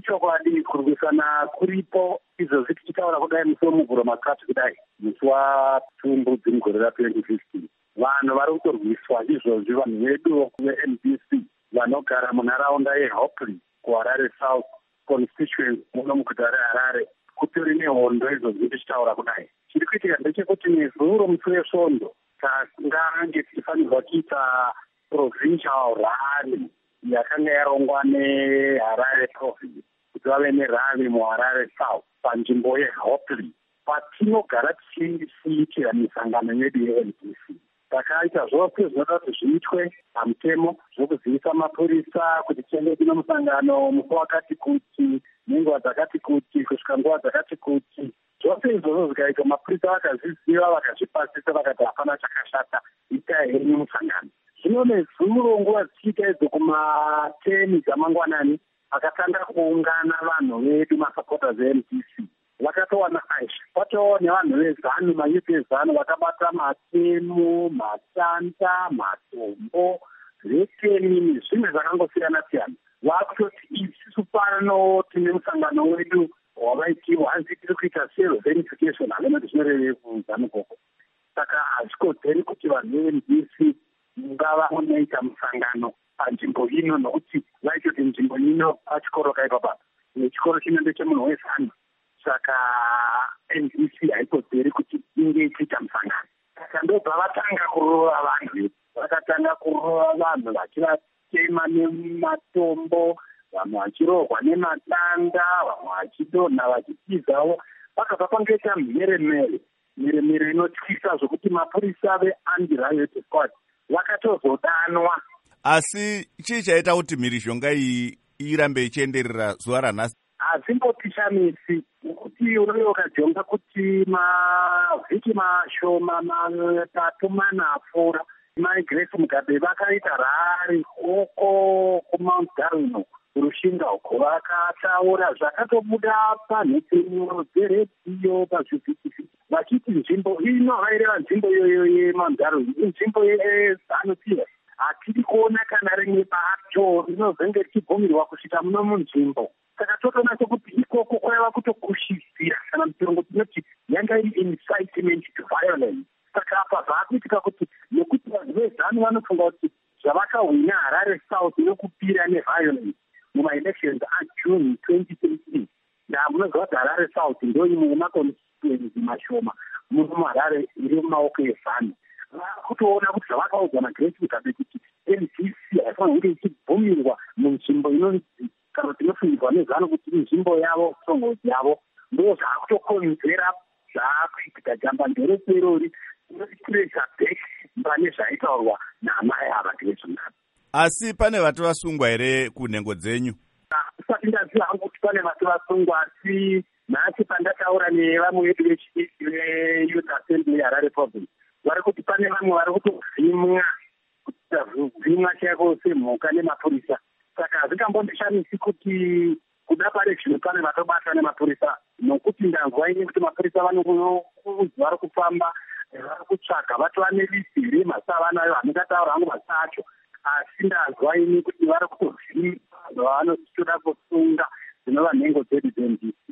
chokwadi kurwisana kuripo izvozvi tichitaura kudai musi wemuvhuro makati kudai musi watumbu mugore ra2015 vanhu vari kutorwiswa izvozvi vanhu vedu veNBC vanogara munharaunda yeHopley kuHarare South constituency muno muguta reHarare kutori nehondo izvozvi tichitaura kudai. Chiri kuitika ndechekuti nezuro musi wesvondo tangange tichifanirwa kuita provincial rally yakanga yarongwa neHarare province kuti vave nerally muHarare South panzvimbo yeHopley patinogara tichisiitira misangano yedu yeNBC. Takaita zvose zvinoda kuti zviitwe pamutemo zvokuzivisa mapurisa kuti tiende kuno musangano musi wakati kuti nenguva dzakati kuti kusvika nguva dzakati kuti. Zvose izvozvo zvikaita mapurisa vakazviziva vakazvipasisa vakati hapana chakashata itai henyu musangano. Zvino nezuro nguva dzichiita idzo kuma10 dzamangwanani pakatanga kuungana vanhu vedu masupporters eNBC vakatowana kwatova nevanhu vezanu mayuthi ezanu vakabata matemo, matanda, matombo, rekeni nezvimwe zvakangosiyana-siyana. Vakutoti isusu pano tine musangano wedu wavaitirwa hanzi tiri kuita self-verification havana kuti zvinorevei kuzanu koko. Saka hazvikodzeri kuti vanhu veNBC ngavaoneita musangano panzvimbo ino nokuti vaitoti nzvimbo ino pachikoro kaipapa nechikoro chino ndechemunhu wezanu. Saka NBC haikodzeri kuti inge ichiita musangano. Saka ndobva vatanga kurova vanhu, vakatanga kurova vanhu vachivatema nematombo, vamwe vachirohwa nematanda, vamwe vachidonha vachitizawo. Pakabva pangoita mheremhere inotyisa zvokuti mapurisa veanti-riot squad vakatozodanwa. Asi chii chaita kuti mhirizhonga iyi irambe ichienderera zuva ranhasi? Hazvimbopishamisi nokuti unenge ukajonga kuti mavhiki mashoma matatu mana apfuura maGrace Mugabe vakaita rari uko kuMount Darwin Rushinga uko vakataura zvakatobuda panhepfenyuro dzeredhiyo pazvivhitivhiti vachiti nzvimbo ino vaireva nzvimbo iyoyo yeMount Darwin inzvimbo yeZanu-PF. Hatiri kuona kana rimwe bato rinozenge richibvumirwa kusvika muno munzvimbo. Saka totoona sekuti ikoko kwaiva kutokushisira kana mutongo tinoti yanga iri incitement to violence. Saka apa zvaakuitika kuti nekuti vanhu vezanu vanofunga kuti zvavakahwina Harare South nokupira neviolence mumaelections aJune 2013 ndamunoziva kuti Harare South ndo imwe yemaconstituency mashoma muno muHarare iri mumaoko ezanu. Vakutoona kuti zvavakaudzwa naGrace Mugabe kuti NBC haifanira kunge ichibvumirwa munzvimbo inonzi kana tinofungirwa nezano kuti inzvimbo yavo stronghold yavo ndo zvaakutokonzera zvaakuitika jambandoro serori inotikuresa back pane zvaitaurwa namai ava Grace Mugabe. Asi pane vati vasungwa here kunhengo dzenyu? Usati ndaziva hangu kuti pane vati vasungwa, asi nhasi pandataura nevamwe vedu vechidiki veYouth Assembly Harare Province vari kuti pane vamwe vari kutovhimwa kuvhimwa chaiko semhuka nemapurisa. Saka hazvikambondishamisi kuti kuda pari zvino pane vatobata nemapurisa nokuti ndanzwa ini kuti mapurisa vari kufamba vari kutsvaga vatova nelisti here masa avanayo handingataura hangu masa acho, asi ndanzwa ini kuti vari kutovhima zvavanotoda kusunga dzinova nhengo dzedu dzeNBC.